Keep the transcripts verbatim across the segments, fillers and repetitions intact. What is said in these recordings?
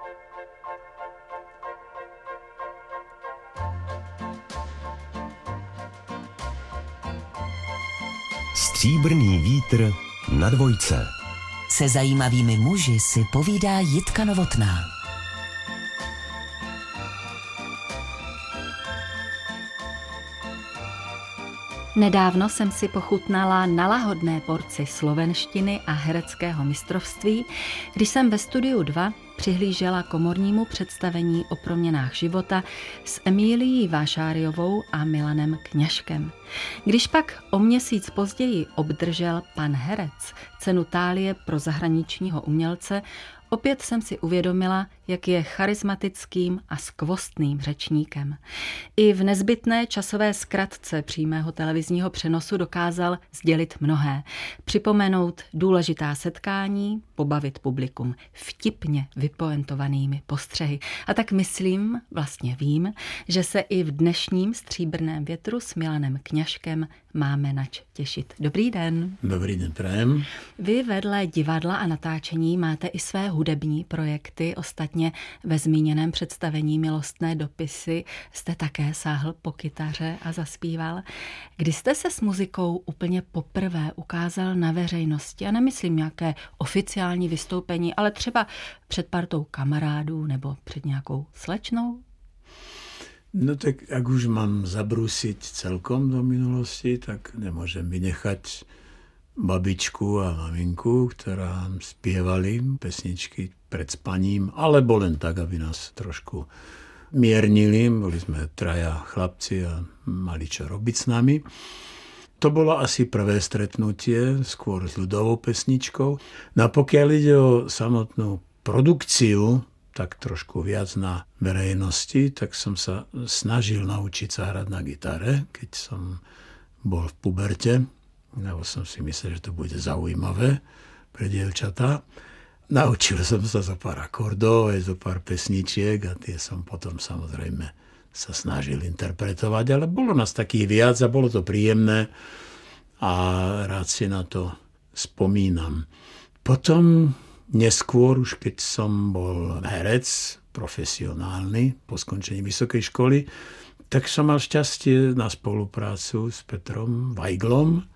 Stříbrný vítr na dvojce. Se zajímavými muži si povídá Jitka Novotná. Nedávno jsem si pochutnala na lahodné porci slovenštiny a hereckého mistrovství, když jsem ve Studiu dva přihlížela komornímu představení o proměnách života s Emílií Vášáriovou a Milanem Kňažkem. Když pak o měsíc později obdržel pan herec cenu Thálie pro zahraničního umělce, opět jsem si uvědomila, jak je charismatickým a skvostným řečníkem. I v nezbytné časové zkratce přímého televizního přenosu dokázal sdělit mnohé. Připomenout důležitá setkání, pobavit publikum vtipně vypoentovanými postřehy. A tak myslím, vlastně vím, že se i v dnešním Stříbrném větru s Milanem Kňažkem máme nač těšit. Dobrý den. Dobrý den, prajem. Vy vedle divadla a natáčení máte i své hudební projekty. Ostatně ve zmíněném představení Milostné dopisy jste také sáhl po kytaře a zaspíval. Kdy jste se s muzikou úplně poprvé ukázal na veřejnosti? A nemyslím nějaké oficiální vystoupení, ale třeba před partou kamarádů nebo před nějakou slečnou? No tak ak už mám zabrúsiť celkom do minulosti, tak nemôžem vynechať babičku a maminku, ktorá spievali pesničky pred spaním, alebo len tak, aby nás trošku miernili. Boli sme traja chlapci a mali čo robiť s nami. To bolo asi prvé stretnutie, skôr s ľudovou pesničkou. No a pokiaľ ide o samotnú produkciu, tak trošku viac na verejnosti, tak som sa snažil naučiť sa hrať na gitare, keď som bol v puberte. Lebo som si myslel, že to bude zaujímavé pre dievčatá. Naučil som sa zo pár akordov, aj zo pár pesničiek a tie som potom samozrejme sa snažil interpretovať, ale bolo nás takých viac a bolo to príjemné a rád si na to spomínam. Potom neskôr, už keď som bol herec, profesionálny, po skončení vysokej školy, tak som mal šťastie na spoluprácu s Petrom Weiglom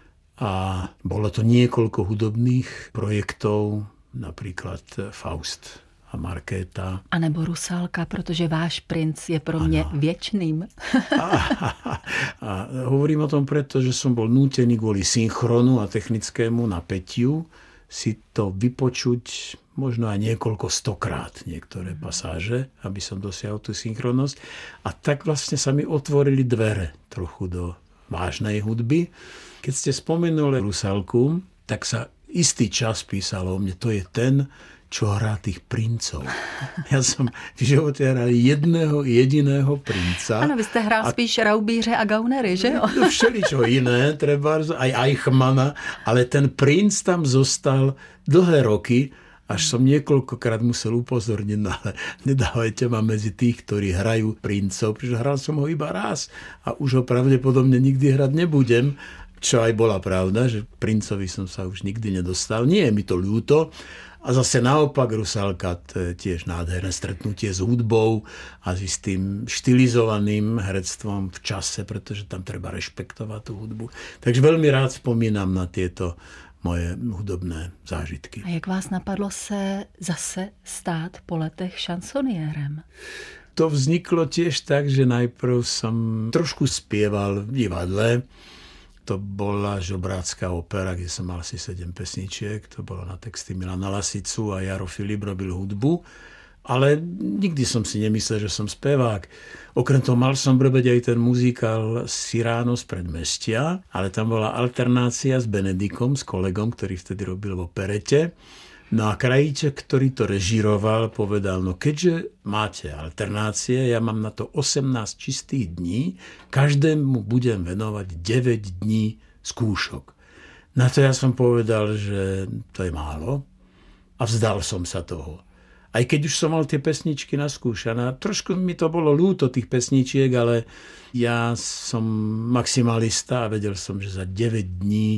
a bolo to niekoľko hudobných projektov, napríklad Faust a Markéta. A nebo Rusálka, protože váš princ je pro mňa věčným. a, a, a hovorím o tom preto, že som bol nútený kvôli synchronu a technickému napätiu si to vypočuť možno aj niekoľko stokrát niektoré pasáže, aby som dosiahol tú synchronnosť. A tak vlastne sa mi otvorili dvere trochu do vážnej hudby. Keď ste spomenuli Rusálku, tak sa istý čas písalo o mne, to je ten, čo hrá tých princov. Ja som v živote hral jedného jediného princa. Ano, vy ste hral a... spíš Raubíře a Gaunery, že jo? No, všeličo iné, treba aj Eichmana, ale ten princ tam zostal dlhé roky, až som niekoľkokrát musel upozorniť, no ale nedávajte ma medzi tých, ktorí hrajú princov, pretože hral som ho iba raz a už ho pravdepodobne nikdy hrať nebudem, čo aj bola pravda, že princovi som sa už nikdy nedostal. Nie je mi to ľúto. A zase naopak Rusálka, to je tiež nádherné stretnutie s hudbou a s tým štilizovaným herectvom v čase, pretože tam treba rešpektovať tú hudbu. Takže veľmi rád spomínam na tieto moje hudobné zážitky. A jak vás napadlo se zase stát po letech šansoniérem? To vzniklo tiež tak, že najprv som trošku spieval v divadle. To bola žobrácká opera, kde som mal asi sedem pesničiek. To bolo na texty Milana Lasicu a Jaro Filip robil hudbu. Ale nikdy som si nemyslel, že som spevák. Okrem toho mal som robiť aj ten muzikál Cyrano z predmestia, ale tam bola alternácia s Benedikom, s kolegom, ktorý vtedy robil v operete. No a Krajíček, ktorý to režíroval, povedal, no keďže máte alternácie, ja mám na to osemnásť čistých dní, každému budem venovať deväť dní skúšok. Na to ja som povedal, že to je málo a vzdal som sa toho. Aj keď už som mal tie pesničky naskúšané, trošku mi to bolo ľúto tých pesničiek, ale ja som maximalista a vedel som, že za deväť dní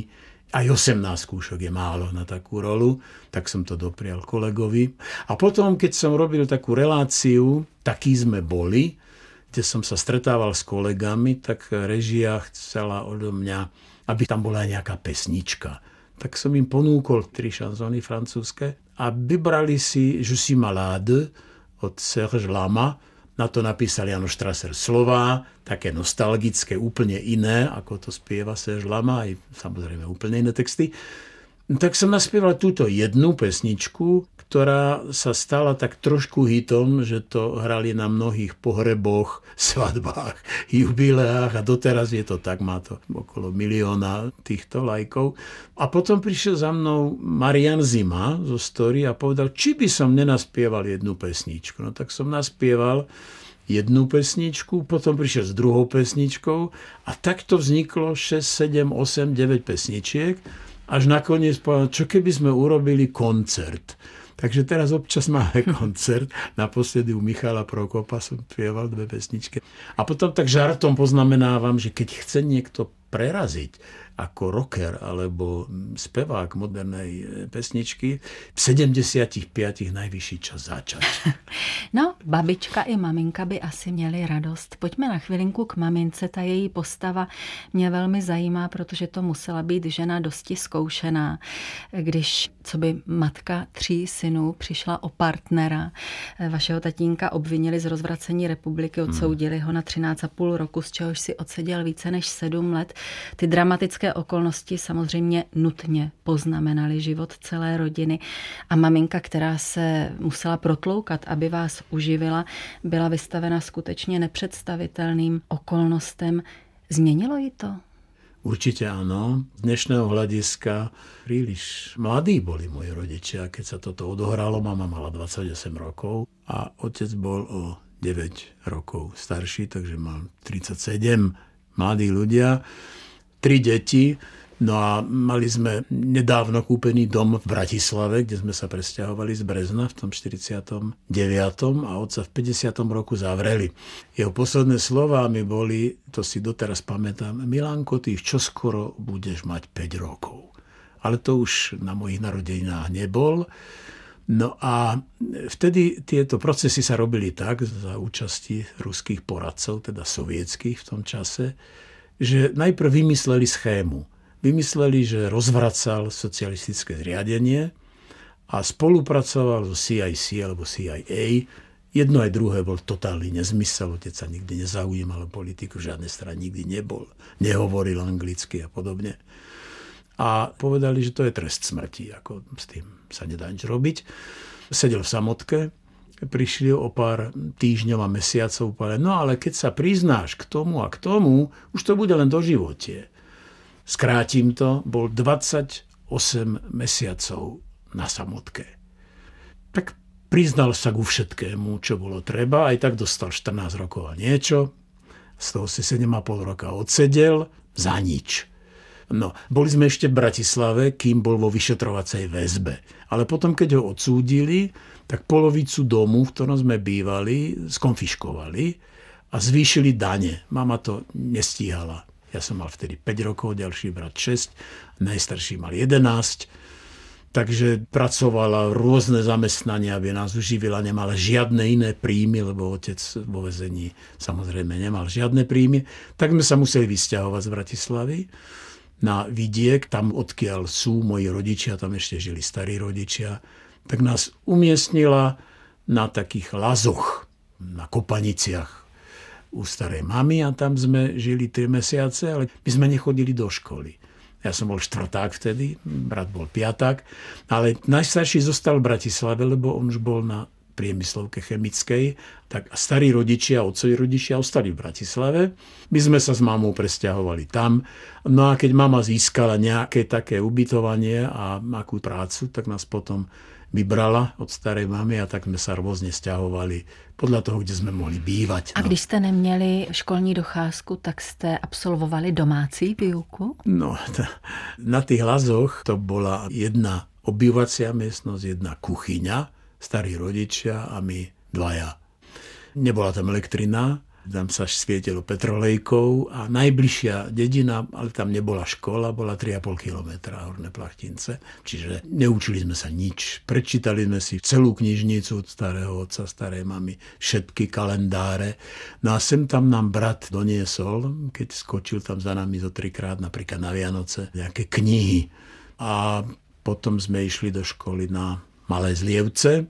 Aj osemnásť skúšok je málo na takú rolu, tak som to doprial kolegovi. A potom, keď som robil takú reláciu, takí sme boli, kde som sa stretával s kolegami, tak režia chcela odo mňa, aby tam bola nejaká pesnička. Tak som im ponúkol tri šanzóny francúzske a vybrali si Je suis malade od Serge Lama. Na to napísal Janoš Strasser slová, také nostalgické, úplne iné, ako to spieva Serge Lama, aj samozrejme úplne iné texty. Tak som naspieval túto jednu pesničku, ktorá sa stala tak trošku hitom, že to hrali na mnohých pohreboch, svadbách, jubileách a doteraz je to tak, má to okolo milióna týchto lajkov. A potom prišiel za mnou Marian Zima zo Story a povedal, či by som nenaspieval jednu pesničku. No tak som naspieval jednu pesničku, potom prišiel s druhou pesničkou a takto vzniklo šesť, sedem, osem, deväť pesničiek, až nakoniec povedal, čo keby sme urobili koncert. Takže teraz občas máme koncert. Naposledy u Michala Prokopa som spieval dve pesničky. A potom tak žartom poznamenávam, že keď chce niekto preraziť ako rocker alebo spevák modernej pesničky, v sedemdesiatpäť najvyšší čas začať. No, babička i maminka by asi měly radost. Pojďme na chvilinku k mamince. Ta její postava mě velmi zajímá, protože to musela být žena dosti zkoušená. Když, co by matka tří synů přišla o partnera, vašeho tatínka obvinili z rozvracení republiky, odsoudili ho na třináct a půl roku, z čehož si odseděl více než sedm let. Ty dramatické okolnosti samozřejmě nutně poznamenaly život celé rodiny a maminka, která se musela protloukat, aby vás uživila, byla vystavena skutečně nepředstavitelným okolnostem. Změnilo ji to? Určite áno. Z dnešného hľadiska príliš mladí boli moji rodičia, keď sa toto odohralo. Mama mala dvadsaťosem rokov a otec bol o deväť rokov starší, takže mal tridsaťsedem. Mladí ľudia, tri deti. No a mali sme nedávno kúpený dom v Bratislave, kde sme sa presťahovali z Brezna v tom štyridsiatom deviatom a otca v päťdesiatom roku zavreli. Jeho posledné slová mi boli, to si doteraz pamätám, Milanko, ty čoskoro budeš mať päť rokov. Ale to už na mojich narodeninách nebol. No a vtedy tieto procesy sa robili tak, za účasti ruských poradcov, teda sovietských v tom čase, že najprv vymysleli schému. Vymysleli, že rozvracal socialistické zriadenie a spolupracoval so C I C alebo C I A. Jedno aj druhé bol totálny nezmysel. Otec sa nikdy nezaujímal o politiku, v žiadnej strane nikdy nebol. Nehovoril anglicky a podobne. A povedali, že to je trest smrti. Ako s tým sa nedá nič robiť. Sedel v samotke. Prišli o pár týždňov a mesiacov. Povedali, no ale keď sa priznáš k tomu a k tomu, už to bude len doživotie. Skrátim to, bol dvadsaťosem mesiacov na samotke. Tak priznal sa ku všetkému, čo bolo treba, aj tak dostal štrnásť rokov a niečo, z toho si sedem a pol roka odsedel za nič. No, boli sme ešte v Bratislave, kým bol vo vyšetrovacej väzbe. Ale potom, keď ho odsúdili, tak polovicu domu, v ktorom sme bývali, skonfiškovali a zvýšili dane. Mama to nestíhala. Ja som mal vtedy päť rokov, ďalší brat šesť, najstarší mal jedenásť. Takže pracovala rôzne zamestnania, aby nás uživila, nemala žiadne iné príjmy, lebo otec vo väzení samozrejme nemal žiadne príjmy. Tak sme sa museli vysťahovať z Bratislavy na vidiek, tam odkiaľ sú moji rodičia, tam ešte žili starí rodičia. Tak nás umiestnila na takých lazoch, na kopaniciach u starej mamy a tam sme žili tri mesiace, ale my sme nechodili do školy. Ja som bol štvrták vtedy, brat bol piaták, ale najstarší zostal v Bratislave, lebo on už bol na priemyslovke chemickej, tak starí rodičia, otcovi rodičia ostali v Bratislave. My sme sa s mamou presťahovali tam. No a keď mama získala nejaké také ubytovanie a akú prácu, tak nás potom vybrala od starej mamy a tak sme sa rôzne sťahovali podľa toho, kde sme mohli bývať. A když jste neměli školní docházku, tak jste absolvovali domácí výuku? No, t- na tých lazoch to bola jedna obývacia miestnosť, jedna kuchyňa, starí rodičia a my dvaja. Nebola tam elektrina Tam sa svietilo petrolejkou a najbližšia dedina, ale tam nebola škola, bola tri a pol kilometra Horné Plachtince. Čiže neučili sme sa nič. Prečítali sme si celú knižnicu od starého otca, starej mamy, všetky kalendáre. No a sem tam nám brat doniesol, keď skočil tam za nami zo trikrát, napríklad na Vianoce, nejaké knihy. A potom sme išli do školy na Malé Zlievce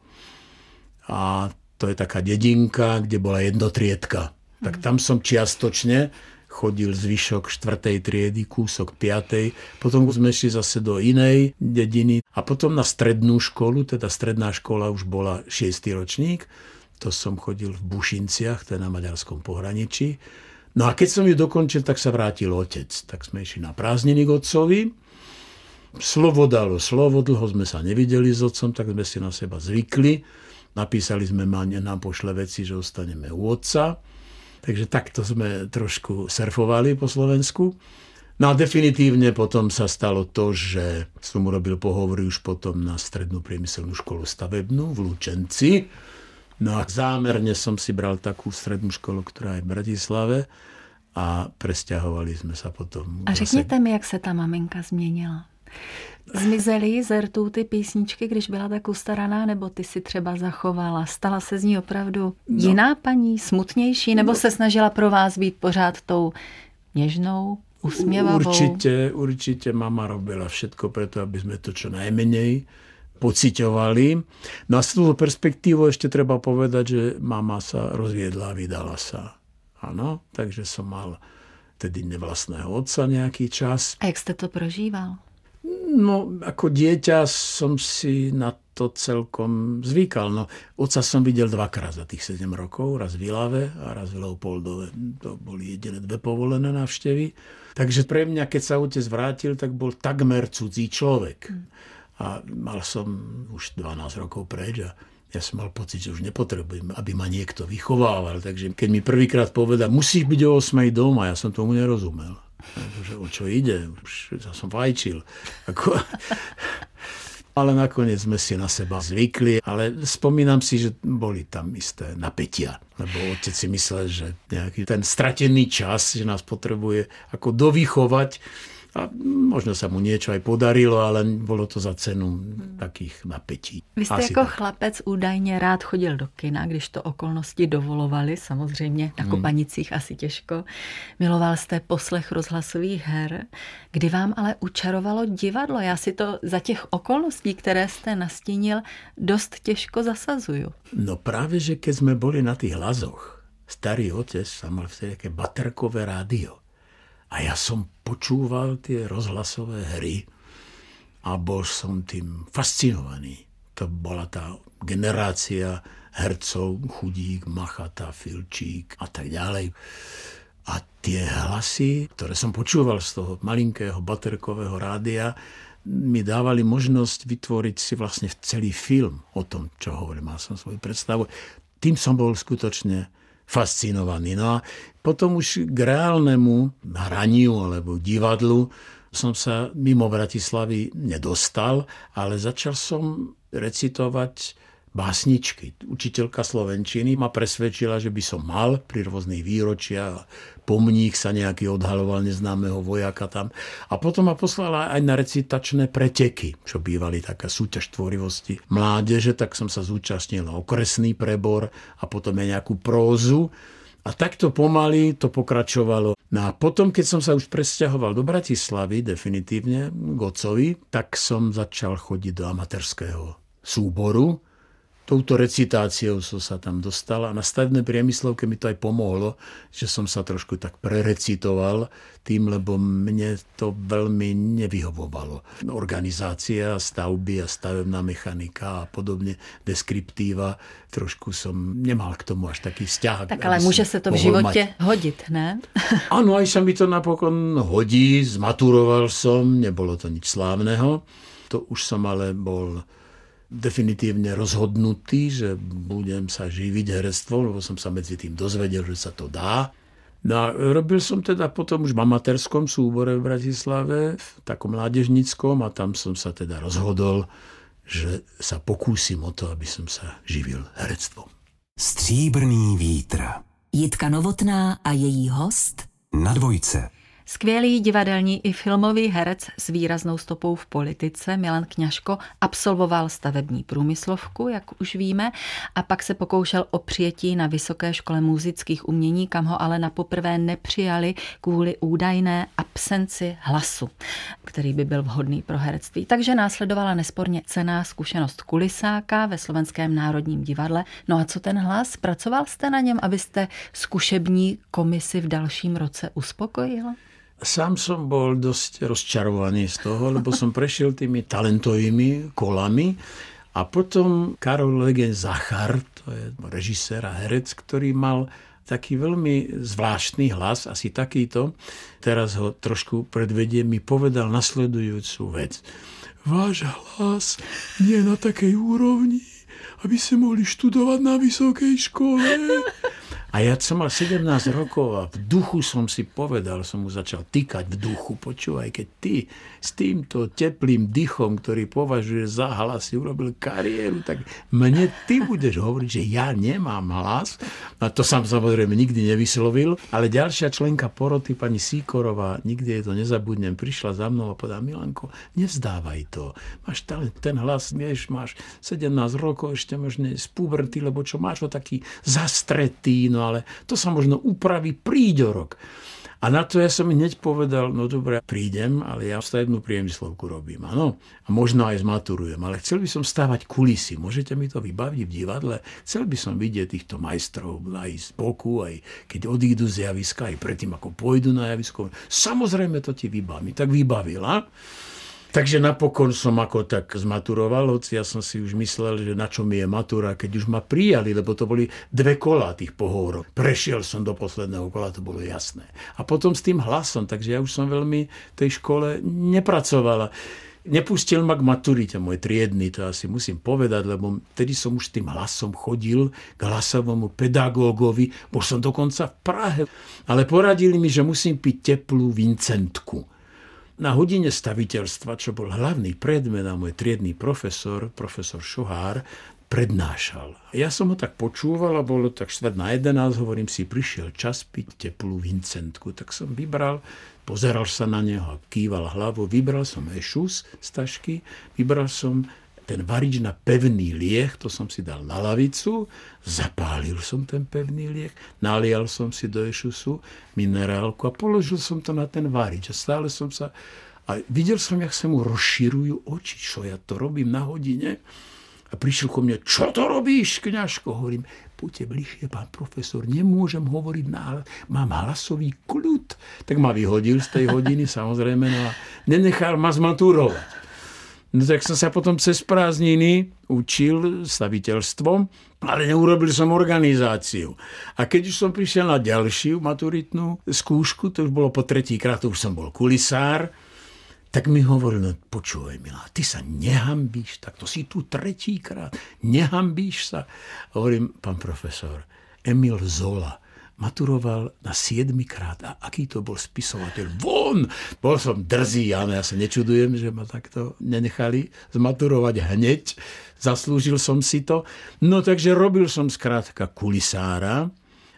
a to je taká dedinka, kde bola jednotriedka. Tak tam som čiastočne chodil zvyšok štvrtej triedy, kúsok piatej. Potom sme šli zase do inej dediny. A potom na strednú školu, teda stredná škola už bola šiestý ročník. To som chodil v Bušinciach, to je na maďarskom pohraničí. No a keď som ju dokončil, tak sa vrátil otec. Tak sme išli na prázdniny k otcovi. Slovo dalo slovo, dlho sme sa nevideli s otcom, tak sme si na seba zvykli. Napísali sme, mane nám pošle veci, že ostaneme u otca. Takže takto sme trošku surfovali po Slovensku. No a definitívne potom sa stalo to, že som urobil pohovory už potom na strednú priemyselnú školu stavebnú v Lučenci. No a zámerne som si bral takú strednú školu, ktorá je v Bratislave a presťahovali sme sa potom. A řekněte mi, jak se ta maminka změnila. Zmizely ze rtů ty písničky, když byla tak ustaraná, nebo ty si třeba zachovala? Stala se z ní opravdu jiná no, paní, smutnější, nebo no, se snažila pro vás být pořád tou něžnou, usměvavou? Určite, určite mama robila všetko preto, aby sme to čo najmenej pociťovali. No a z toho perspektívu ešte treba povedať, že mama sa rozviedla a vydala sa. Áno, takže som mal tedy nevlastného otca nejaký čas. A jak ste to prožíval? No, ako dieťa som si na to celkom zvykal. No, otca som videl dvakrát za tých sedem rokov, raz v Ilave a raz v Leopoldove. To boli jediné dve povolené návštevy. Takže pre mňa, keď sa otec vrátil, tak bol takmer cudzí človek. A mal som už dvanásť rokov preč a ja som mal pocit, že už nepotrebujem, aby ma niekto vychovával. Takže keď mi prvýkrát povedal, musíš byť o osmej doma, ja som tomu nerozumel. Že o čo ide? Už ja som fajčil. Ako... Ale nakoniec sme si na seba zvykli. Ale spomínam si, že boli tam isté napätia. Lebo otec si myslel, že nejaký ten stratený čas, že nás potrebuje ako dovychovať. A možno sa mu niečo aj podarilo, ale bolo to za cenu hmm. takých napätí. Vy jste Asi jako tak. Chlapec údajně rád chodil do kina, když to okolnosti dovolovaly, samozřejmě na Kopanicích hmm. asi těžko. Miloval jste poslech rozhlasových her, kdy vám ale učarovalo divadlo. Já si to za těch okolností, které jste nastínil, dost těžko zasazuju. No práve, že keď sme boli na tých Lazoch, starý otec sa mal vtedy také baterkové rádio. A ja som počúval tie rozhlasové hry a bol som tým fascinovaný. To bola tá generácia hercov, Chudík, Machata, Filčík a tak ďalej. A tie hlasy, ktoré som počúval z toho malinkého baterkového rádia, mi dávali možnosť vytvoriť si vlastne celý film o tom, čo hovorím. Mal som svoju predstavu. Tým som bol skutočne fascinovaný. No a potom už k reálnemu hraniu alebo divadlu som sa mimo Bratislavy nedostal, ale začal som recitovať básničky. Učiteľka slovenčiny ma presvedčila, že by som mal pri rôznych výročiach, pomník sa nejaký odhaloval neznámeho vojaka tam. A potom ma poslala aj na recitačné preteky, čo bývali taká súťaž tvorivosti mládeže, tak som sa zúčastnil na okresný prebor a potom aj nejakú prózu. A takto pomaly to pokračovalo. No a potom, keď som sa už presťahoval do Bratislavy, definitívne k otcovi, tak som začal chodiť do amatérského súboru. Touto recitáciou som sa tam dostal a na stavebnej priemyslovke mi to aj pomohlo, že som sa trošku tak prerecitoval tým, lebo mne to veľmi nevyhovovalo. Organizácia, stavby a stavebná mechanika a podobne, deskriptíva, trošku som nemal k tomu až taký vzťah. Tak ale môže sa to v živote mať hodiť, ne? Áno, aj sa mi to napokon hodí, zmaturoval som, nebolo to nič slávneho. To už som ale bol definitívne rozhodnutý, že budem sa živiť herectvom, lebo som sa medzi tým dozvedel, že sa to dá. No a robil som teda potom už v amatérskom súbore v Bratislave, v takom mládežníckom, a tam som sa teda rozhodol, že sa pokúsim o to, aby som sa živil herectvom. Stříbrný vítr. Jitka Novotná a její host Na dvojce. Skvělý divadelní i filmový herec s výraznou stopou v politice Milan Kňažko absolvoval stavební průmyslovku, jak už víme, a pak se pokoušel o přijetí na Vysoké škole múzických umění, kam ho ale na poprvé nepřijali kvůli údajné absenci hlasu, který by byl vhodný pro herectví. Takže následovala nesporně cenná zkušenost kulisáka ve Slovenském národním divadle. No a co ten hlas? Pracoval jste na něm, abyste zkušební komisi v dalším roce uspokojil? Sám som bol dosť rozčarovaný z toho, lebo som prešiel tými talentovými kolami a potom Karol Legen Zachar, to je režisér a herec, ktorý mal taký veľmi zvláštny hlas, asi takýto, teraz ho trošku predvediem, mi povedal nasledujúcu vec. Váš hlas nie je na takej úrovni, aby ste mohli študovať na vysokej škole. A ja som mal sedemnásť rokov a v duchu som si povedal, som mu začal tykať v duchu, počúvaj, keď ty s týmto teplým dychom, ktorý považuje za hlas, si urobil kariéru, tak mne ty budeš hovoriť, že ja nemám hlas. A to som samozrejme nikdy nevyslovil, ale ďalšia členka poroty, pani Síkorová, nikdy jej to nezabudnem, prišla za mnou a povedala, Milanko, nevzdávaj to. Máš talent, ten hlas, vieš, máš sedemnásť rokov, ešte možno z puberty, lebo čo máš ho taký zastretý, no ale to sa možno upraví, príď o rok. A na to ja som hneď povedal, no dobre, prídem, ale ja stavebnú priemyslovku robím, áno. A možno aj zmaturujem, ale chcel by som stávať kulisy. Môžete mi to vybaviť v divadle? Chcel by som vidieť týchto majstrov aj z boku, aj keď odídu z javiska, aj predtým, ako pôjdu na javisko. Samozrejme to ti vybavím. Tak vybavila. Takže napokon som ako tak zmaturoval, hoci ja som si už myslel, že na čo mi je matura, keď už ma prijali, lebo to boli dve kola tých pohovorov. Prešiel som do posledného kola, to bolo jasné. A potom s tým hlasom, takže ja už som veľmi v tej škole nepracovala. Nepustil ma k maturite môj triedny, to asi musím povedať, lebo vtedy som už tým hlasom chodil k hlasovému pedagógovi, bol som dokonca v Prahe. Ale poradili mi, že musím piť teplú Vincentku. Na hodine staviteľstva, čo bol hlavný predmet a môj triedny profesor, profesor Šohár, prednášal. Ja som ho tak počúval a bolo tak štvrť na jedenásť, hovorím si, prišiel čas piť teplú Vincentku. Tak som vybral, pozeral sa na neho, kýval hlavou, vybral som ešus z tašky, vybral som ten varič na pevný lieh, to som si dal na lavicu, zapálil som ten pevný lieh, nalial som si do ešusu minerálku a položil som to na ten varič. A stále som sa... A videl som, jak sa mu rozširujú oči, čo ja to robím na hodine. A prišiel ko mne, čo to robíš, Kňažko? Hovorím, poďte bližšie, pán profesor, nemôžem hovoriť, na, mám hlasový kľud. Tak ma vyhodil z tej hodiny, samozrejme, no a nenechal ma zmaturovať. No tak som sa potom cez prázdniny učil staviteľstvo, ale neurobil som organizáciu. A keď už som prišiel na ďalšiu maturitnú skúšku, to už bolo po tretíkrát, to už som bol kulisár, tak mi hovoril, no počúvaj, milá, ty sa nehambíš, tak to si tu tretíkrát, nehambíš sa. Hovorím, pán profesor, Emil Zola maturoval na siedmikrát. A aký to bol spisovateľ? Von! Bol som drzý, ale ja sa nečudujem, že ma takto nenechali zmaturovať hneď. Zaslúžil som si to. No takže robil som skrátka kulisára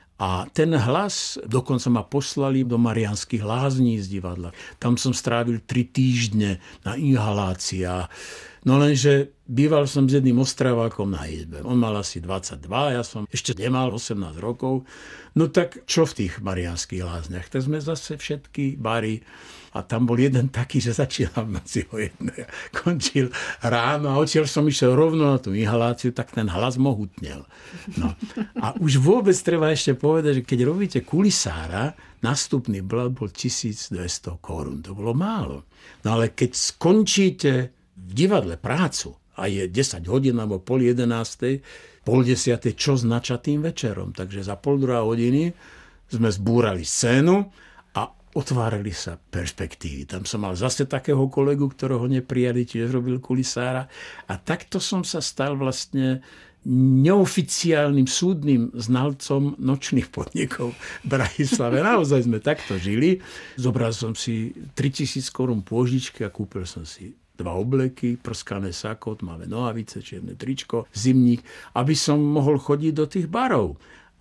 a ten hlas, dokonca ma poslali do Mariánskych Lázní z divadla. Tam som strávil tri týždne na inhaláciách. No lenže býval som s jedným Ostravákom na izbe. On mal asi dvadsaťdva, ja som ešte nemal osemnásť rokov. No tak čo v tých Mariánskych Lázniach? Tak sme zase všetky bary a tam bol jeden taký, že začínal v noci o jednej, končil ráno a odtiaľ som išiel rovno na tú inhaláciu, tak ten hlas mohutnel. No. A už vôbec treba ešte povedať, že keď robíte kulisára, nástupný blat bol tisícdvesto korún. To bolo málo. No ale keď skončíte v divadle prácu a je desať hodín alebo pol jedenástej, pol desiatej, čo s načatým večerom. Takže za pol druhá hodiny sme zbúrali scénu a otvárali sa perspektívy. Tam som mal zase takého kolegu, ktorého neprijali, tiež robil kulisára. A takto som sa stal vlastne neoficiálnym súdnym znalcom nočných podnikov v Bratislave. Naozaj sme takto žili. Zobral som si tritisíc korún pôžičky a kúpil som si dva obleky, prskané sako, máme nohavice, čierne tričko, zimník, aby som mohol chodiť do tých barov.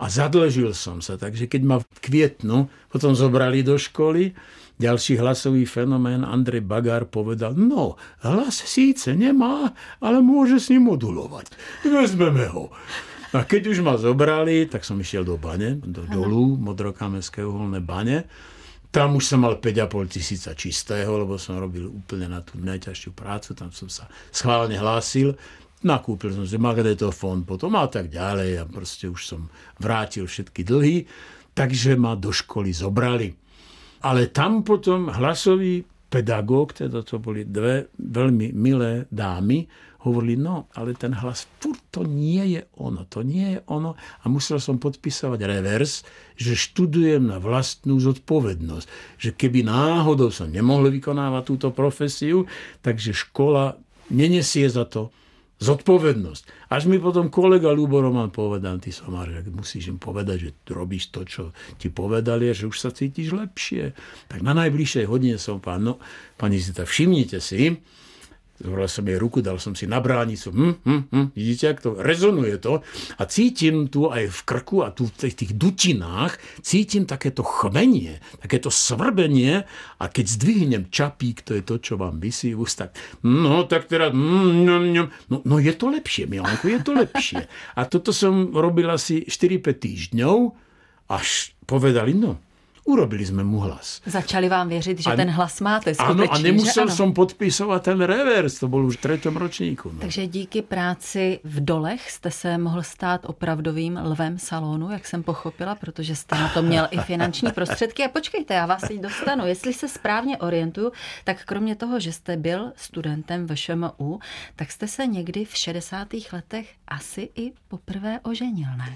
A zadlžil som sa, takže keď ma v kvietnu potom zobrali do školy, ďalší hlasový fenomén Andrej Bagár povedal, no, hlas síce nemá, ale môže s ním modulovať. Vezmeme ho. A keď už ma zobrali, tak som išiel do bane, do dolu, Modrokamenské uholné bane. Tam už som mal päť a pol tisíca čistého, lebo som robil úplne na tú najťažšiu prácu, tam som sa schválne hlásil. Nakúpil som si magnetofón potom a tak ďalej a proste už som vrátil všetky dlhy, takže ma do školy zobrali. Ale tam potom hlasový pedagóg, teda to boli dve veľmi milé dámy, hovorili, no, ale ten hlas, furt to nie je ono, to nie je ono. A musel som podpísať revers, že študujem na vlastnú zodpovednosť. Že keby náhodou som nemohol vykonávať túto profesiu, takže škola nenesie za to zodpovednosť. Až mi potom kolega Ľubo Roman povedal, ty Somár, že musíš im povedať, že robíš to, čo ti povedali a že už sa cítiš lepšie. Tak na najbližšej hodine som pán, no, pani Zita, všimnite si, zvolal som jej ruku, dal som si na bránicu. Hm, hm, hm, vidíte, jak to rezonuje to. A cítim tu aj v krku a tu v tých, tých dutinách, cítim takéto chvenie, takéto svrbenie a keď zdvihnem čapík, to je to, čo vám visí v ústach. No, tak teraz, no, no je to lepšie, Milanko, je to lepšie. A toto som robil asi štyri päť týždňov, až povedali, no, urobili sme mu hlas. Začali vám věřit, že a, ten hlas máte skutečně. Ano, a nemusel som podpisovat ten revers, to byl už v třetím ročníku. No. Takže díky práci v dolech jste se mohl stát opravdovým lvem salonu, jak jsem pochopila, protože jste na to měl i finanční prostředky. A počkejte, já vás teď dostanu. Jestli se správně orientuju, tak kromě toho, že jste byl studentem V Š M U, tak jste se někdy v šedesátých letech asi i poprvé oženil, ne?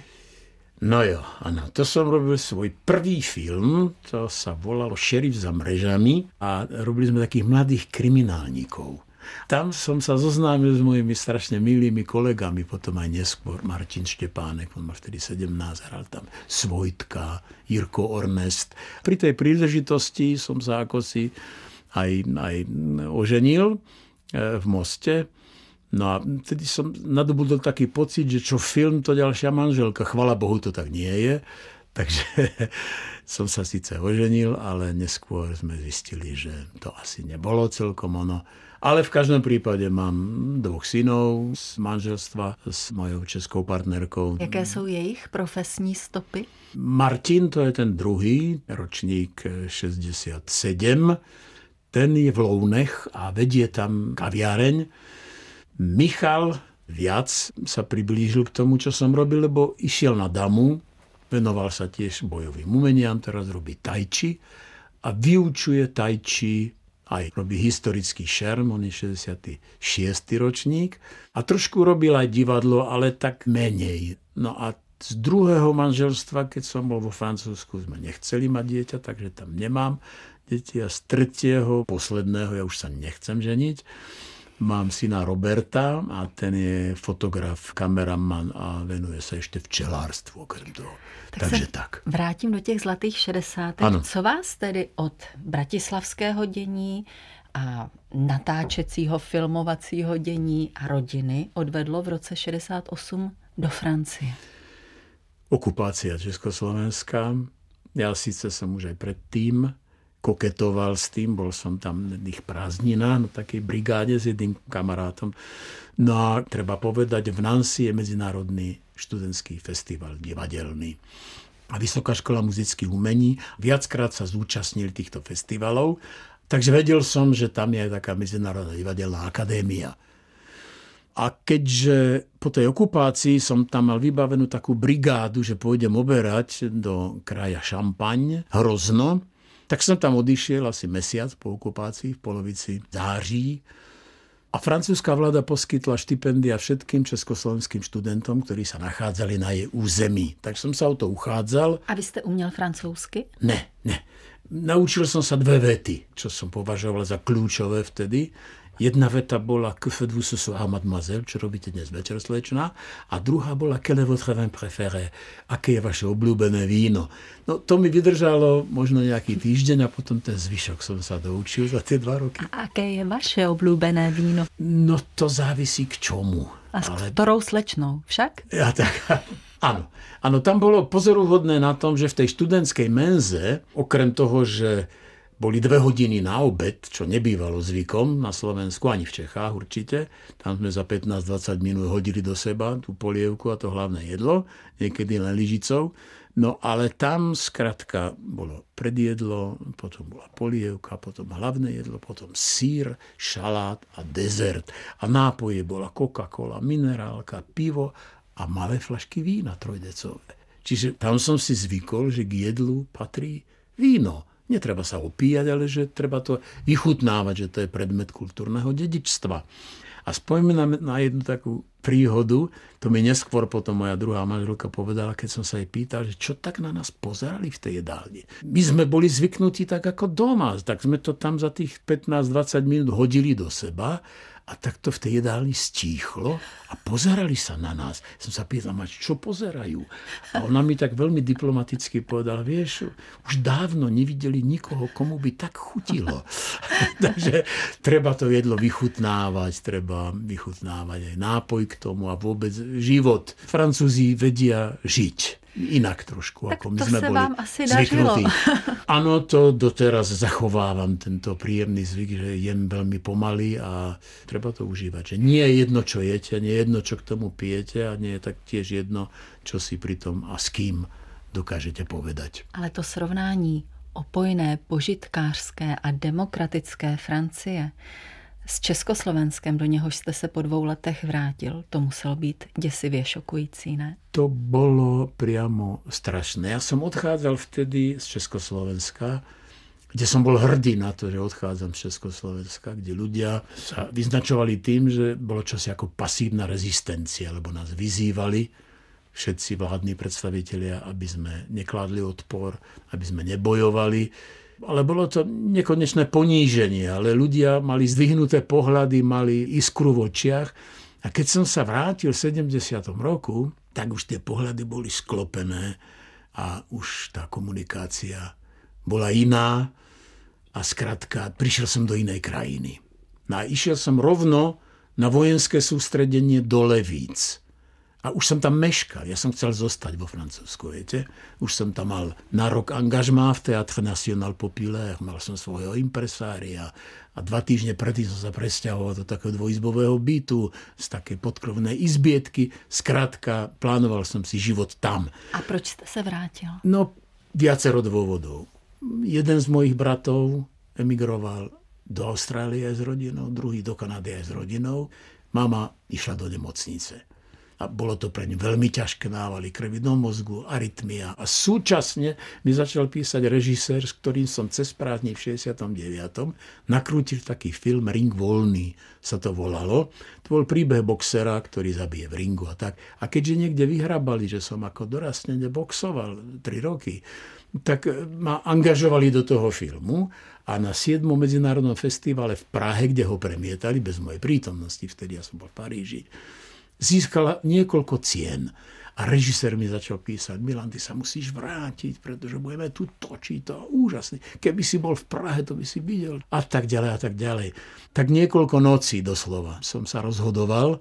No jo, áno, to som robil svoj prvý film, to sa volalo Šerif za mrežami a robili sme takých mladých kriminálnikov. Tam som sa zoznámil s mojimi strašne milými kolegami, potom aj neskôr Martin Štepánek, on mal vtedy sedemnásť, hral tam Svojtka, Jirko Ornest. Pri tej príležitosti som sa ako si aj, aj oženil v Moste. No a vtedy som nadobudol taký pocit, že čo film, to ďalšia manželka. Chvala Bohu, to tak nie je. Takže som sa síce oženil, ale neskôr sme zistili, že to asi nebolo celkom ono. Ale v každom prípade mám dvoch synov z manželstva s mojou českou partnerkou. Jaké jsou jejich profesní stopy? Martin, to je ten druhý, ročník šesťdesiatsedem. Ten je v Lounech a vedie tam kaviareň. Michal viac sa priblížil k tomu, čo som robil, lebo išiel na damu, venoval sa tiež bojovým umeniam, teraz robí tai chi a vyučuje tai chi, aj robí historický šerm, on je šesťdesiaty šiesty ročník a trošku robil aj divadlo, ale tak menej. No a z druhého manželstva, keď som bol vo Francúzsku, sme nechceli mať dieťa, takže tam nemám deti a z tretieho, posledného, ja už sa nechcem ženiť. Mám syna Roberta a ten je fotograf, kameraman a venuje se ještě včelárstvu okrem toho. Tak Takže tak. Vrátím do těch zlatých šedesátých. Ano. Co vás tedy od bratislavského dění a natáčecího filmovacího dění a rodiny odvedlo v roce šedesát osm do Francie? Okupácia Československa. Ja síce som už aj predtým koketoval s tým, bol som tam v ich prázdninách na takej brigáde s jedným kamarátom. No a treba povedať, v Nancy je medzinárodný študentský festival divadelný. A Vysoká škola muzických umení viackrát sa zúčastnil týchto festivalov, takže vedel som, že tam je taká medzinárodná divadelná akadémia. A keďže po tej okupácii som tam mal vybavenú takú brigádu, že pôjdem oberať do kraja Šampaň, Hrozno, tak som tam odišiel asi mesiac po okupácii v polovici září a francúzska vláda poskytla štipendia všetkým československým študentom, ktorí sa nachádzali na jej území. Tak som sa o to uchádzal. A vy ste uměl francouzsky? Ne, ne. Naučil som sa dve vety, čo som považoval za kľúčové vtedy. Jedna veta bola que faites-vous ce soir, mademoiselle, čo robíte dnes večer, slečna. A druhá bola quel est votre vin préféré, aké je vaše obľúbené víno. No to mi vydržalo možno nejaký týždeň a potom ten zvyšok som sa doučil za tie dva roky. A aké je vaše obľúbené víno? No to závisí k čomu. A s ale... ktorou slečnou však? Ja tak... Áno, áno, tam bolo pozoruhodné na tom, že v tej študentskej menze, okrem toho, že boli dve hodiny na obed, čo nebývalo zvykom na Slovensku, ani v Čechách určite. Tam sme za pätnásť dvadsať minút hodili do seba tú polievku a to hlavné jedlo, niekedy len lyžicou. No ale tam skrátka bolo predjedlo, potom bola polievka, potom hlavné jedlo, potom sír, šalát a dezert. A nápoje bola Coca-Cola, minerálka, pivo a malé fľašky vína trojdecové. Čiže tam som si zvykol, že k jedlu patrí víno. Netreba sa opíjať, ale že treba to vychutnávať, že to je predmet kultúrneho dedičstva. A spomínam na jednu takú príhodu, to mi neskôr potom moja druhá manželka povedala, keď som sa jej pýtal, že čo tak na nás pozerali v tej jedálni. My sme boli zvyknutí tak ako doma, tak sme to tam za tých pätnásť dvadsať minút hodili do seba a tak to v tej jedálni stíchlo a pozerali sa na nás. Som sa pýtal, čo pozerajú? A ona mi tak veľmi diplomaticky povedala, vieš, už dávno nevideli nikoho, komu by tak chutilo. Takže treba to jedlo vychutnávať, treba vychutnávať aj nápoj k tomu a vôbec život. Francúzi vedia žiť inak trošku, tak ako my sme boli asi zvyknutí. Áno, to doteraz zachovávam, tento príjemný zvyk, že jem veľmi pomaly a treba to užívať. Že nie je jedno, čo jete, nie je jedno, čo k tomu pijete a nie je tak tiež jedno, čo si pri tom a s kým dokážete povedať. Ale to srovnání opojné, požitkářské a demokratické Francie s Československem, do něhož jste se po dvou letech vrátil, to muselo být děsivě šokující, ne? To bolo priamo strašné. Ja som odchádzal vtedy z Československa, kde som bol hrdý na to, že odchádzam z Československa, kde ľudia sa vyznačovali tým, že bolo čosi ako pasívna rezistencia, lebo nás vyzývali všetci vládni predstavitelia, aby sme nekládli odpor, aby sme nebojovali. Ale bolo to nekonečné poníženie, ale ľudia mali zdvihnuté pohľady, mali iskru v očiach. A keď som sa vrátil v sedemdesiatom roku, tak už tie pohľady boli sklopené a už tá komunikácia bola iná a skrátka prišiel som do inej krajiny. No a išiel som rovno na vojenské sústredenie do Levíc. A už som tam meškal. Ja som chcel zostať vo Francúzsku, viete. Už som tam mal na rok angažmá v Théâtre National Populaire. Mal som svojho impresária a dva týždne predtým som sa presťahoval do takého dvojizbového bytu z takej podkrovnej izbietky. Skrátka, plánoval som si život tam. A proč ste sa vrátil? No, viacero dôvodov. Jeden z mojich bratov emigroval do Austrálie aj s rodinou, druhý do Kanady aj s rodinou. Mama išla do nemocnice. A bolo to pre ňu veľmi ťažké, návaly krvi do mozgu, arytmia. A súčasne mi začal písať režisér, s ktorým som cez prázdnin v šesťdesiatom deviatom nakrútil taký film Ring voľný, sa to volalo. To bol príbeh boxera, ktorý zabije v ringu a tak. A keďže niekde vyhrabali, že som ako dorastnene boxoval tri roky, tak ma angažovali do toho filmu a na siedmom medzinárodnom festivale v Prahe, kde ho premietali bez mojej prítomnosti, vtedy ja som bol v Paríži, získala niekoľko cien. A režisér mi začal písať, Milan, ty sa musíš vrátiť, pretože budeme tu točiť, to úžasné. Keby si bol v Prahe, to by si videl. A tak ďalej, a tak ďalej. Tak niekoľko nocí doslova som sa rozhodoval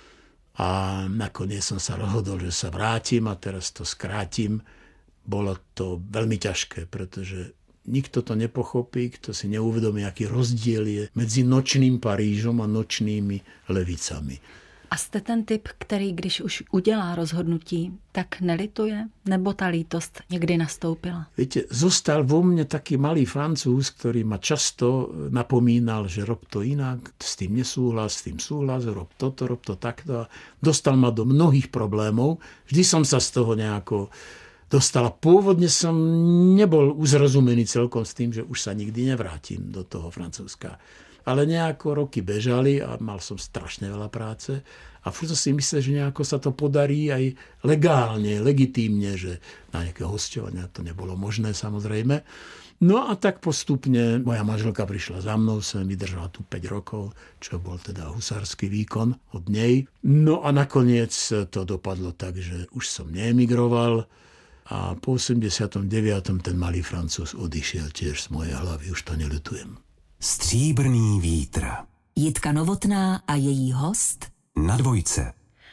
a nakoniec som sa rozhodol, že sa vrátim a teraz to skrátim. Bolo to veľmi ťažké, pretože nikto to nepochopí, kto si neuvedomí, aký rozdiel je medzi nočným Parížom a nočnými Levicami. A jste ten typ, který, když už udělá rozhodnutí, tak nelituje? Nebo ta lítost někdy nastoupila? Viete, zostal vo mne taký malý Francúz, ktorý ma často napomínal, že rob to inak, s tým nesúhlas, s tým súhlas, rob toto, rob to takto. Dostal ma do mnohých problémov. Vždy som sa z toho nejako dostala. Pôvodne som nebol uzrozumený celkom s tým, že už sa nikdy nevrátim do toho Francúzska. Ale nejako roky bežali a mal som strašne veľa práce a furt si myslel, že nejako sa to podarí aj legálne, legitímne, že na nejaké hosťovania to nebolo možné samozrejme. No a tak postupne moja manželka prišla za mnou, som vydržala tu päť rokov, čo bol teda husársky výkon od nej. No a nakoniec to dopadlo tak, že už som neemigroval a po osemdesiatom deviatom ten malý Francúz odišiel tiež z mojej hlavy, už to neľutujem. Stříbrný vítr. Jitka Novotná a její host Na dvojce.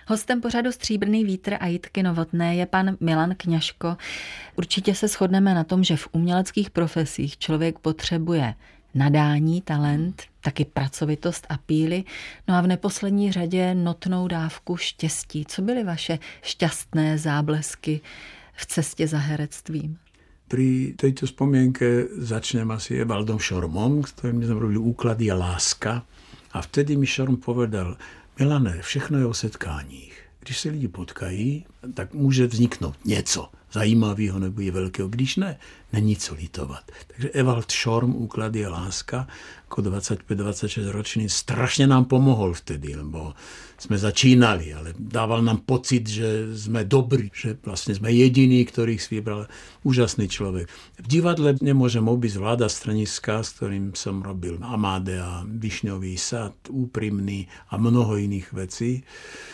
Hostem pořadu Stříbrný vítr a Jitky Novotné je pan Milan Kňažko. Určitě se shodneme na tom, že v uměleckých profesích člověk potřebuje nadání, talent, taky pracovitost a píly, no a v neposlední řadě notnou dávku štěstí. Co byly vaše šťastné záblesky v cestě za herectvím? Pri tejto spomienke začnem asi Evaldom Šormom, s ktorým sme robili Úklady a láska. A vtedy mi Šorm povedal: Milane, všechno je o setkáních. Když se lidi potkají, tak může vzniknout něco zajímavého nebo je velkého. Když ne, není co litovat. Takže Evald Šorm, Úklady a láska, ako dvadsaťpäť dvadsaťšesť ročný, strašne nám pomohol vtedy, lebo sme začínali, ale dával nám pocit, že sme dobrí, že vlastne sme jediní, ktorých si vybral. Úžasný človek. V divadle nemôžem obísť Vlada Strniska, s ktorým som robil Amádea, Višňový sad, Úprimný a mnoho iných vecí.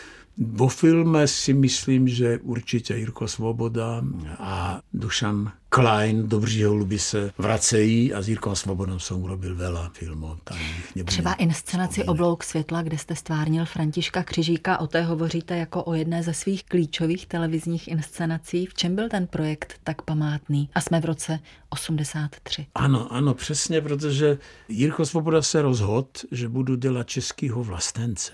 Vo filme si myslím, že určite Jirko Svoboda a Dušan Klein, Dobří holubi se vracejí, a s Jirkom Svobodom som urobil veľa filmov. Třeba inscenaci Oblouk světla, kde jste stvárnil Františka Křižíka, o té hovoříte jako o jedné ze svých klíčových televizních inscenací. V čem byl ten projekt tak památný? A jsme v roce osmdesát tři. Ano, ano, přesně, protože Jirko Svoboda se rozhodl, že budu dělat českýho vlastence.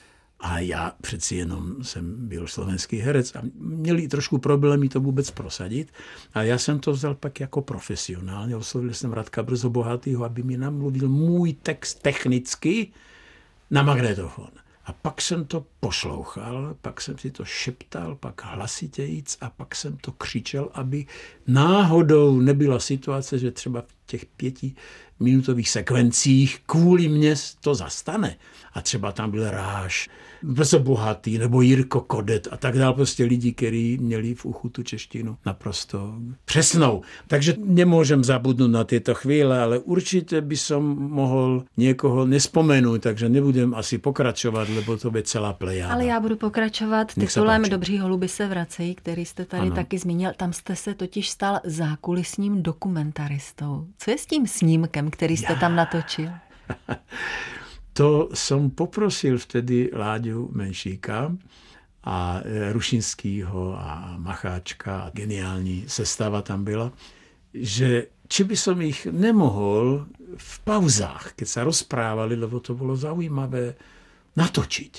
A já přeci jenom jsem byl slovenský herec a měli trošku problémy to vůbec prosadit. A já jsem to vzal pak jako profesionálně. Oslovil jsem Radka Brzo Bohatýho, aby mi namluvil můj text technicky na magnetofon. A pak jsem to poslouchal, pak jsem si to šeptal, pak hlasitějíc a pak jsem to křičel, aby náhodou nebyla situace, že třeba v těch pěti minutových sekvencích kvůli mně to zastane. A třeba tam byl Ráš, Brzo Bohatý nebo Jirko Kodet a tak dál, prostě lidi, kteří měli v uchu tu češtinu naprosto přesnou. Takže nemôžem zabudnúť na tieto chvíle, ale určite by som mohol niekoho nespomenúť, takže nebudem asi pokračovať, lebo to bude celá plejáda. Ale já budu pokračovat titulem Dobří holubi se vracejí, který jste tady ano. taky zmínil. Tam jste se totiž stal zákulisním dokumentaristou. Co je s tím snímkem, který jste ja. tam natočil? To som poprosil vtedy Láďu Menšíka a Rušinskýho a Macháčka, a geniální sestava tam byla, že či by som ich nemohol v pauzách, keď sa rozprávali, lebo to bolo zaujímavé, natočiť.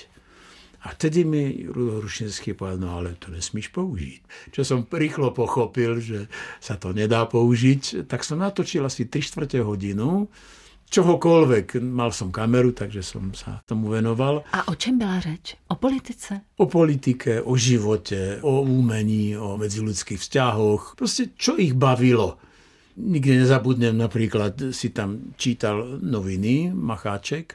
A vtedy mi Rušinský povedal, no ale to nesmíš použiť. Čo som rýchlo pochopil, že sa to nedá použiť, tak som natočil asi tri štvrte hodinu, čohokoľvek. Mal som kameru, takže som sa tomu venoval. A o čem byla řeč? O politice? O politike, o živote, o umení, o medziľudských vzťahoch. Proste, čo ich bavilo. Nikdy nezabudnem, napríklad si tam čítal noviny, Macháček,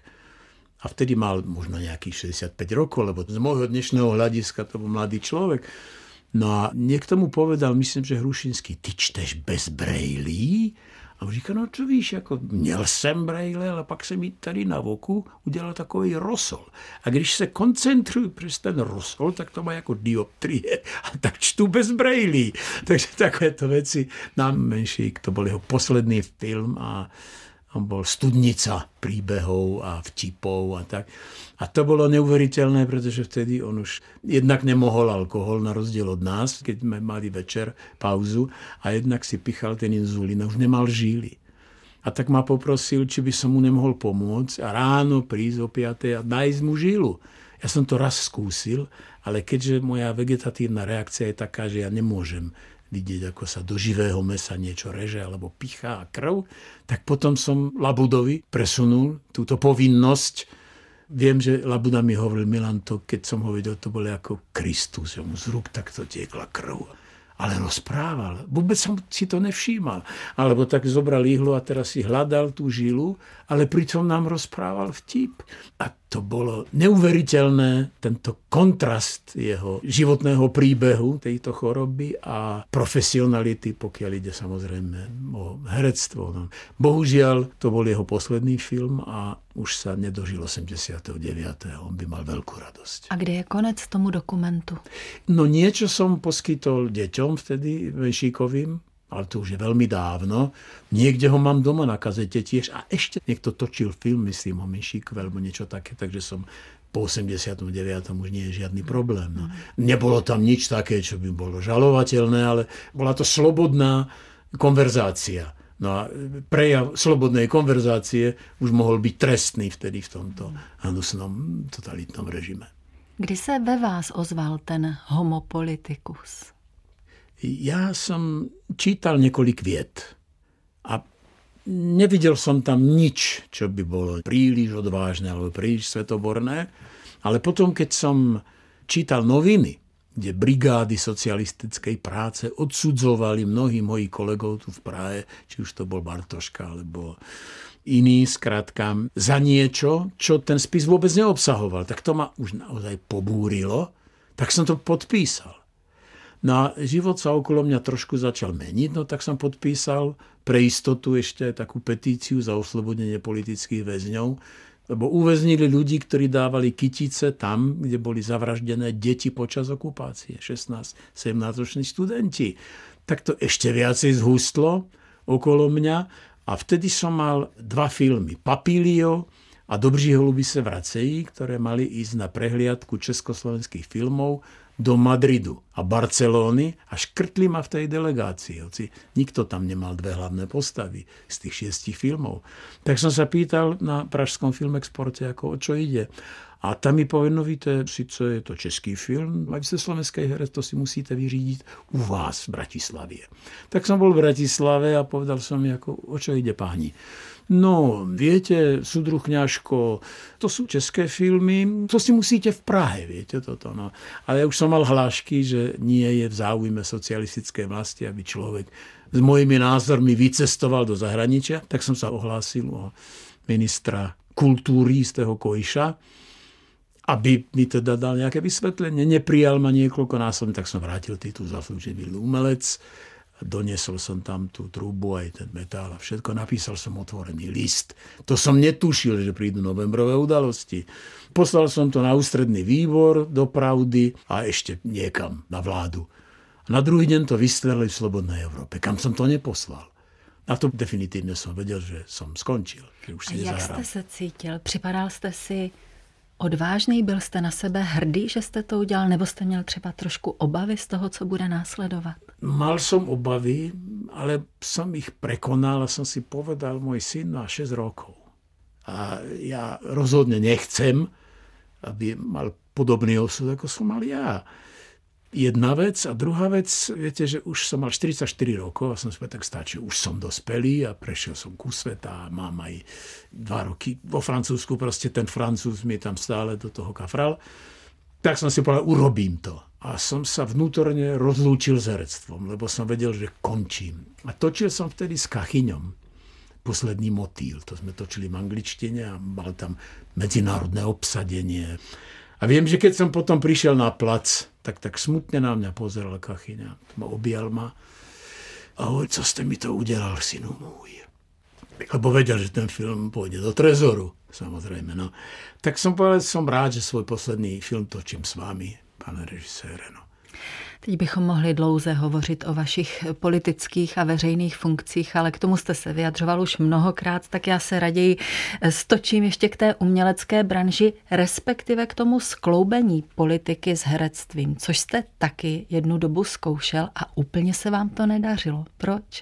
a vtedy mal možno nejakých šesťdesiatpäť rokov, lebo z môjho dnešného hľadiska to bol mladý človek. No a niekto mu povedal, myslím, že Hrušinský, ty čteš bez brejlí? A on říká, no čo víš, jako měl jsem brejle, ale pak se mi tady na voku udělal takový rosol. A když se koncentruju přes ten rosol, tak to má jako dioptrie. A tak čtu bez brejlí. Takže takovéto veci nám Menšík, to bol jeho posledný film a on bol studnica príbehov a vtipov a tak. A to bolo neuveriteľné, pretože vtedy on už jednak nemohol alkohol, na rozdiel od nás, keď sme mali večer pauzu, a jednak si pichal ten inzulín a už nemal žíly. A tak ma poprosil, či by som mu nemohol pomôcť a ráno prísť o piatej a nájsť mu žílu. Ja som to raz skúsil, ale keďže moja vegetatívna reakcia je taká, že ja nemôžem vidieť, ako sa do živého mesa niečo reže alebo pichá a krv, tak potom som Labudovi presunul túto povinnosť. Viem, že Labuda mi hovoril, Milan, to, keď som ho videl, to bolo ako Kristus, že mu z rúk takto tiekla krv. Ale rozprával. Vôbec som si to nevšímal. Alebo tak zobral ihlu a teraz si hľadal tú žilu, ale pritom nám rozprával vtip. A to bolo neuveriteľné, tento kontrast jeho životného príbehu, tejto choroby a profesionality, pokiaľ ide samozrejme o herectvo. No. Bohužiaľ, to bol jeho posledný film a už sa nedožil osemdesiateho deviateho On by mal veľkú radosť. A kde je konec tomu dokumentu? No niečo som poskytol deťom vtedy, Menšíkovým, ale to už je veľmi dávno. Niekde ho mám doma na kazete tiež a ešte niekto točil film, myslím o Menšíkove alebo niečo také, takže som po osemdesiatom deviatom už nie je žiadny problém. No. Nebolo tam nič také, čo by bolo žalovateľné, ale bola to slobodná konverzácia. No a prejav slobodnej konverzácie už mohol byť trestný vtedy v tomto hnusnom totalitnom režime. Kdy se ve vás ozval ten homo politicus? Ja som čítal niekoľko viet a nevidel som tam nič, čo by bolo príliš odvážne alebo príliš svetoborné, ale potom, keď som čítal noviny, kde brigády socialistickej práce odsudzovali mnohí moji kolegov tu v Prahe, či už to bol Bartoška alebo iný, skrátka, za niečo, čo ten spis vôbec neobsahoval, tak to ma už naozaj pobúrilo, tak som to podpísal. No a život sa okolo mňa trošku začal meniť, no tak som podpísal pre istotu ešte takú petíciu za oslobodenie politických väzňov, lebo uväznili ľudí, ktorí dávali kytice tam, kde boli zavraždené deti počas okupácie, šestnásť sedemnásťroční študenti. Tak to ešte viacej zhustlo okolo mňa a vtedy som mal dva filmy, Papilio a Dobří holubi se vracejí, ktoré mali ísť na prehliadku československých filmov do Madridu a Barcelóny a škrtli ma v tej delegácii. Hoci nikto tam nemal dve hlavné postavy z tých šiestich filmov. Tak som sa pýtal na Pražskom Filmexporte, ako o čo ide. A tam mi povedal, no víte, síce je to český film, a vy ste slovenský herec, to si musíte vyřídiť u vás v Bratislavie. Tak som bol v Bratislave a povedal som mi, ako, o čo ide páni. No, viete, Súdruh Kňažko, to sú české filmy, to si musíte v Prahe, viete toto. No. Ale ja už som mal hlášky, že nie je v záujme socialistickej vlasti, aby človek s mojimi názormi vycestoval do zahraničia, tak som sa ohlásil o ministra kultúry z toho Koiša, aby mi teda dal nejaké vysvetlenie. Neprijal ma niekoľkonásobne, tak som vrátil titul zaslúžený umelec. Doniesol som tam tú trúbu, aj ten metál a všetko. Napísal som otvorený list. To som netušil, že prídu novembrové udalosti. Poslal som to na ústredný výbor do Pravdy a ešte niekam na vládu. A na druhý deň to vystrelili v Slobodnej Európe. Kam som to neposlal. A to definitívne som vedel, že som skončil. Že už si a jak nezahrám. jste se cítil? Připadal jste si odvážný? Byl jste na sebe hrdý, že jste to udělal? Nebo jste měl třeba trošku obavy z toho, co bude následovat? Mal som obavy, ale som ich prekonal a som si povedal, môj syn má šesť rokov. A ja rozhodne nechcem, aby mal podobný osud, ako som mal ja. Jedna vec. A druhá vec, viete, že už som mal štyridsaťštyri rokov a som si povedal, tak stačí, už som dospelý a prešiel som ku sveta a mám aj dva roky vo Francúzsku, proste ten Francúz mi tam stále do toho kafral. Tak som si povedal, urobím to. A som sa vnútorne rozlúčil s herectvom, lebo som vedel, že končím. A točil som vtedy s Kachyňom Posledný motýl. To sme točili v angličtine a mal tam medzinárodné obsadenie. A viem, že keď som potom prišiel na plac, tak tak smutne na mňa pozeral Kachyňa. Objal ma. Ahoj, co ste mi to udelal, synu môj? Lebo vedel, že ten film pôjde do trezoru, samozrejme. No. Tak som povedal, som rád, že svoj posledný film točím s vámi, pane režisére. No. Teď bychom mohli dlouze hovořit o vašich politických a veřejných funkcích, ale k tomu jste se vyjadřoval už mnohokrát, tak já se raději stočím ještě k té umělecké branži, respektive k tomu skloubení politiky s herectvím, což jste taky jednu dobu zkoušel a úplně se vám to nedařilo. Proč?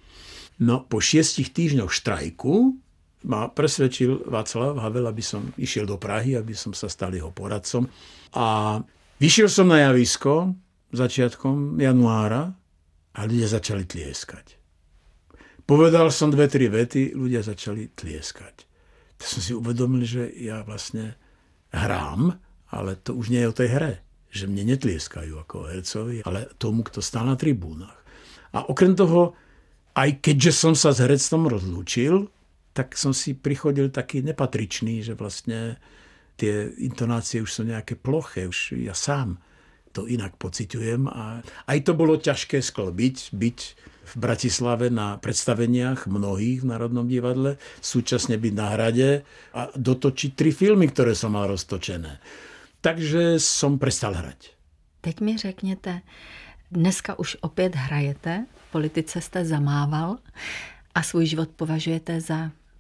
No, po šiestich týždňoch štrajku ma presvedčil Václav Havel, aby som išiel do Prahy, aby som sa stal jeho poradcom. A vyšiel som na javisko začiatkom januára a ľudia začali tlieskať. Povedal som dve, tri vety, ľudia začali tlieskať. To som si uvedomil, že ja vlastne hrám, ale to už nie je o tej hre. Že mne netlieskajú ako hercovi, ale tomu, kto stál na tribúnach. A okrem toho, aj keďže som sa s herectvom rozlúčil, tak som si prichodil taký nepatričný, že vlastne tie intonácie už sú nejaké ploché, už ja sám to inak pociťujem. A aj to bolo ťažké sklobiť, byť v Bratislave na predstaveniach mnohých v Národnom divadle, súčasne byť na Hrade a dotočiť tri filmy, ktoré som mal roztočené. Takže som prestal hrať. Teď mi řekněte, dneska už opět hrajete, v politice jste zamával a svůj život považujete za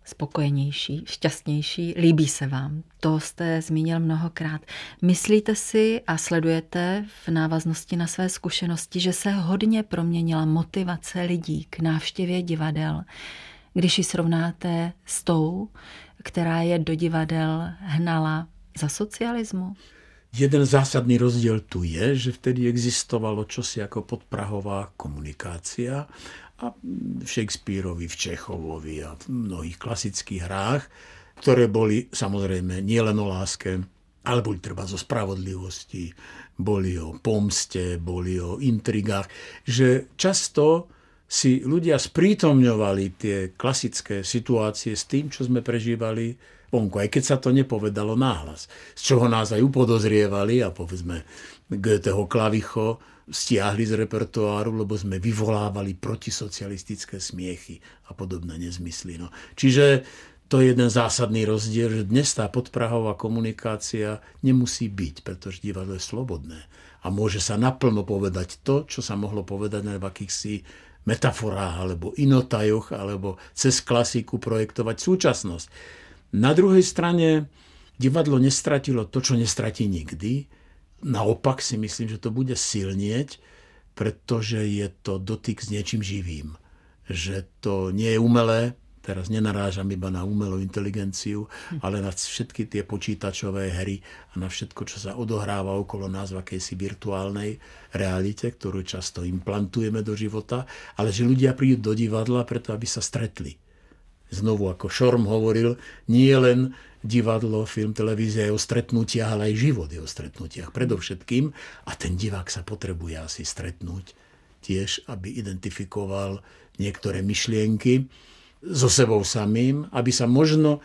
spokojenější, šťastnější, líbí se vám. To jste zmínil mnohokrát. Myslíte si a sledujete v návaznosti na své zkušenosti, že se hodně proměnila motivace lidí k návštěvě divadel, když ji srovnáte s tou, která je do divadel hnala za socialismu? Jeden zásadný rozdiel tu je, že vtedy existovalo čosi ako podprahová komunikácia a v Shakespeareovi, v Čechovovi a v mnohých klasických hrách, ktoré boli samozrejme nielen o láske, ale boli treba zo spravodlivosti, boli o pomste, boli o intrigách, že často si ľudia sprítomňovali tie klasické situácie s tým, čo sme prežívali vonku, aj keď sa to nepovedalo náhlas. Z čoho nás aj upodozrievali a povedzme Goetheho Klavicho stiahli z repertoáru, lebo sme vyvolávali protisocialistické smiechy a podobné nezmysly. No. Čiže to je jeden zásadný rozdiel, že dnes tá podprahová komunikácia nemusí byť, pretože divadlo je slobodné a môže sa naplno povedať to, čo sa mohlo povedať na akýchsi metaforách alebo inotajoch alebo cez klasiku projektovať súčasnosť. Na druhej strane divadlo nestratilo to, čo nestratí nikdy. Naopak si myslím, že to bude silnieť, pretože je to dotyk s niečím živým. Že to nie je umelé, teraz nenarážam iba na umelú inteligenciu, ale na všetky tie počítačové hry a na všetko, čo sa odohráva okolo nás v akejsi virtuálnej realite, ktorú často implantujeme do života, ale že ľudia prídu do divadla preto, aby sa stretli. Znovu, ako Šorm hovoril, nie len divadlo, film, televízia je o stretnutiach, ale aj život je o stretnutiach predovšetkým. A ten divák sa potrebuje asi stretnúť tiež, aby identifikoval niektoré myšlienky so sebou samým, aby sa možno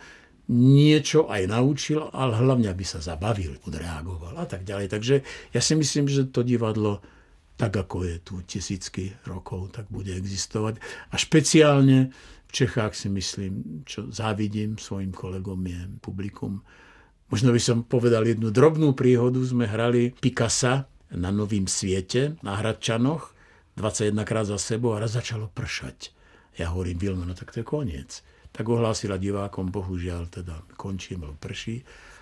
niečo aj naučil, ale hlavne, aby sa zabavil, odreagoval a tak ďalej. Takže ja si myslím, že to divadlo, tak ako je tu tisícky rokov, tak bude existovať. A špeciálne v Čechách si myslím, čo závidím svojim kolegom, je publikum. Možno by som povedal jednu drobnú príhodu. Sme hrali Picassa na Novým Sviete na Hradčanoch dvadsaťjedenkrát za sebou a raz začalo pršať. Ja hovorím, Vilmo, no tak to je koniec. Tak ohlásila divákom, bohužiaľ, teda končím, lebo prší.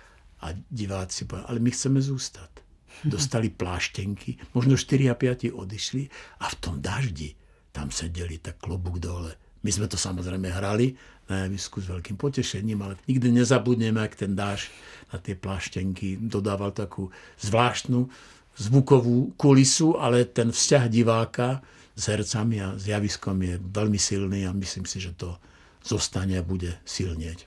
A diváci povedali, ale my chceme zústať. Dostali pláštenky, možno štyri a päť odišli a v tom daždi tam sedeli tak klobúk dole. My sme to samozrejme hrali na javisku s veľkým potešením, ale nikdy nezabudneme, ak ten dážď na tie pláštenky dodával takú zvláštnu zvukovú kulisu, ale ten vzťah diváka s hercami a s javiskom je veľmi silný a myslím si, že to zostane a bude silnieť.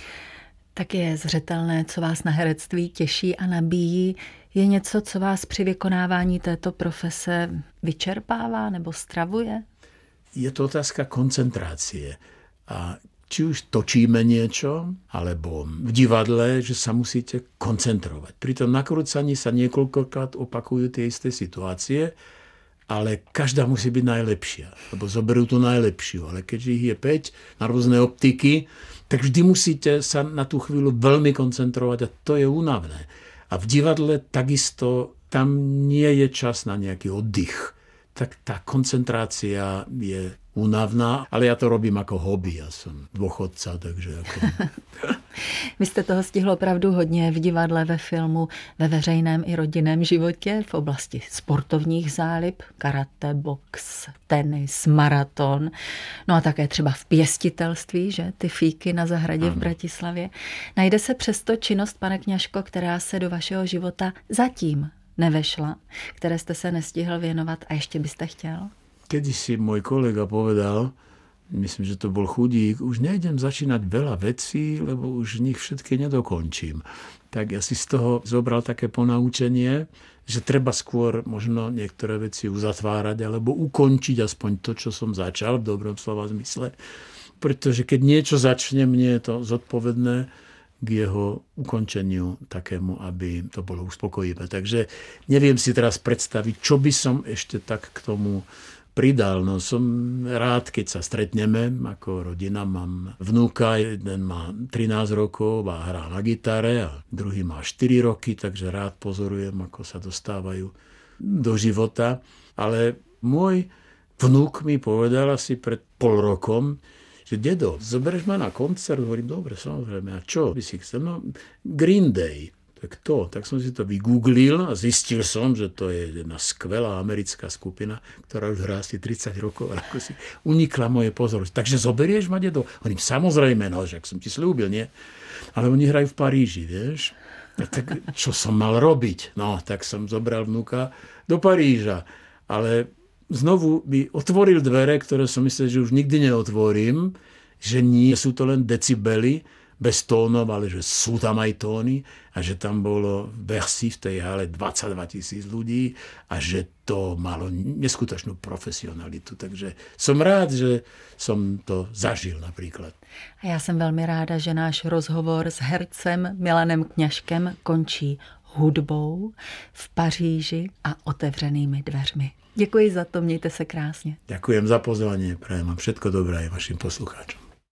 Tak je zřetelné, co vás na herectví těší a nabíjí. Je něco, co vás při vykonávání této profese vyčerpává nebo stravuje? Je to otázka koncentrácie. A či už točíme niečo, alebo v divadle, že sa musíte koncentrovať. Pri tom nakrúcaní sa niekoľkokrát opakujú tie isté situácie, ale každá musí byť najlepšia, lebo zoberú tú najlepšiu. Ale keďže ich je päť na rôzne optiky, tak vždy musíte sa na tú chvíľu veľmi koncentrovať a to je únavné. A v divadle takisto tam nie je čas na nejaký oddych. Tak tá koncentrácia je únavná, ale ja to robím ako hobby. Ja som dôchodca, takže ako... Vy jste toho stihl opravdu hodně v divadle, ve filmu, ve veřejném i rodinném životě, v oblasti sportovních zálib, karate, box, tenis, maraton, no a také třeba v pěstitelství, že ty fíky na zahradě ano. v Bratislavě. Najde se přesto činnost, pane Kňažko, která se do vašeho života zatím nevešla, které jste se nestihl věnovat a ještě byste chtěl? Kedy si môj kolega povedal, myslím, že to bol Chudík, už nejdem začínať veľa vecí, lebo už nich všetky nedokončím. Tak ja si z toho zobral také ponaučenie, že treba skôr možno niektoré veci uzatvárať alebo ukončiť aspoň to, čo som začal v dobrom slova zmysle. Pretože keď niečo začne, mne je to zodpovedné k jeho ukončeniu takému, aby to bolo uspokojivé. Takže neviem si teraz predstaviť, čo by som ešte tak k tomu pridal. No som rád, keď sa stretneme ako rodina. Mám vnúka, jeden má trinásť rokov a hrá na gitare a druhý má štyri roky, takže rád pozorujem, ako sa dostávajú do života. Ale môj vnúk mi povedal asi pred pol rokom, že dedo, zoberieš ma na koncert? Hovorím, dobre, samozrejme, a čo by si chcel? No, Green Day. Tak to, tak som si to vygooglil a zistil som, že to je jedna skvelá americká skupina, ktorá už hrá asi tridsať rokov, ale ako si unikla moje pozornosť. Takže zoberieš ma, dedo? Hovorím, samozrejme, no, že ak som ti slúbil, nie? Ale oni hrajú v Paríži, vieš? A tak čo som mal robiť? No, tak som zobral vnuka do Paríža. Ale znovu by otvoril dvere, ktoré som myslel, že už nikdy neotvorím, že nie sú to len decibely, bez tónov, ale že sú tam aj tóny a že tam bolo v Bercy v tej hale dvadsaťdva tisíc ľudí a že to malo neskutočnú profesionalitu. Takže som rád, že som to zažil napríklad. A já jsem velmi ráda, že náš rozhovor s hercem Milanem Kňažkem končí hudbou v Paříži a otevřenými dveřmi. Děkuji za to, mějte se krásně. Ďakujem za pozvanie, prajem vám všetko dobré aj vašim poslucháčom.